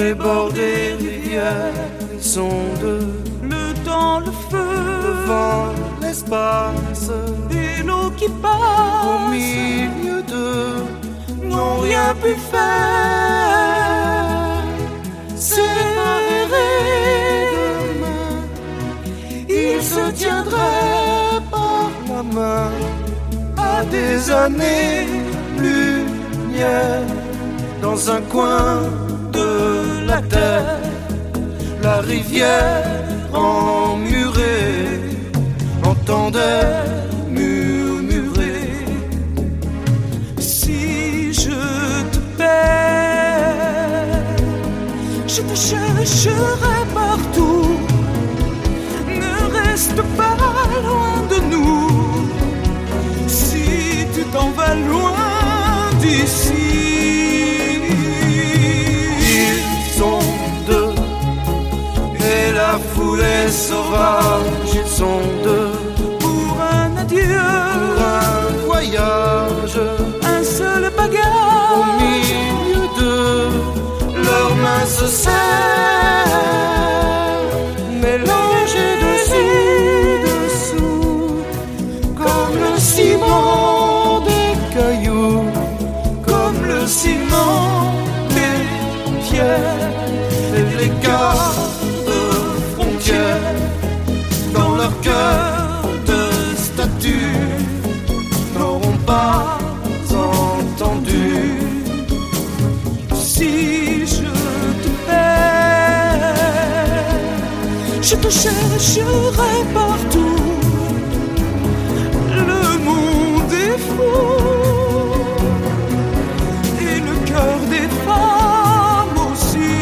les bords des rivières, les ondes, le temps, le feu, le vent, l'espace, et l'eau qui passe au milieu d'eux, n'ont rien pu faire. Serrés de main, ils se tiendraient par la main à des années-lumière. Dans un coin de la terre, la rivière emmurée entendait murmurer: si je te perds, je te chercherai partout. Ne reste pas loin de nous. Si tu t'en vas loin d'ici, la foule est sauvage, ils sont deux pour un adieu, pour un voyage, un seul bagage. Au milieu d'eux, leurs mains se serrent, mélangées dessous, comme le ciment des cailloux, comme le ciment des pierres et les gars dans leur cœur de statue n'auront pas entendu. Si je te perds, je te chercherai partout. Le monde est fou et le cœur des femmes aussi.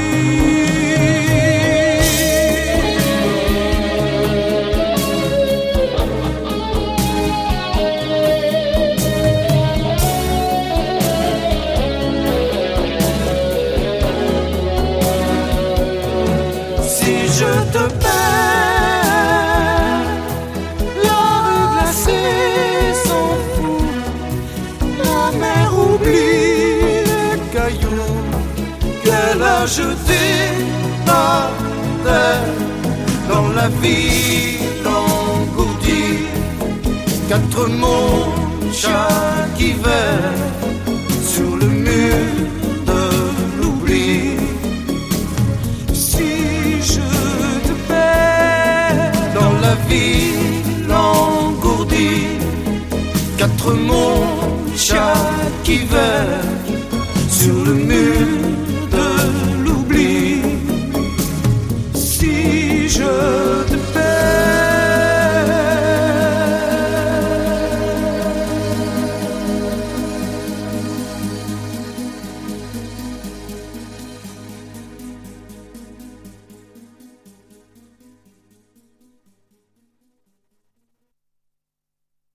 Je te perds, la rue glacée s'en fout, la mer oublie les cailloux qu'elle a jetés par terre. Dans la ville engourdie, 4 mots chaque hiver sur le mur de l'oubli. La ville engourdie, 4 mots chaque hiver sur le mur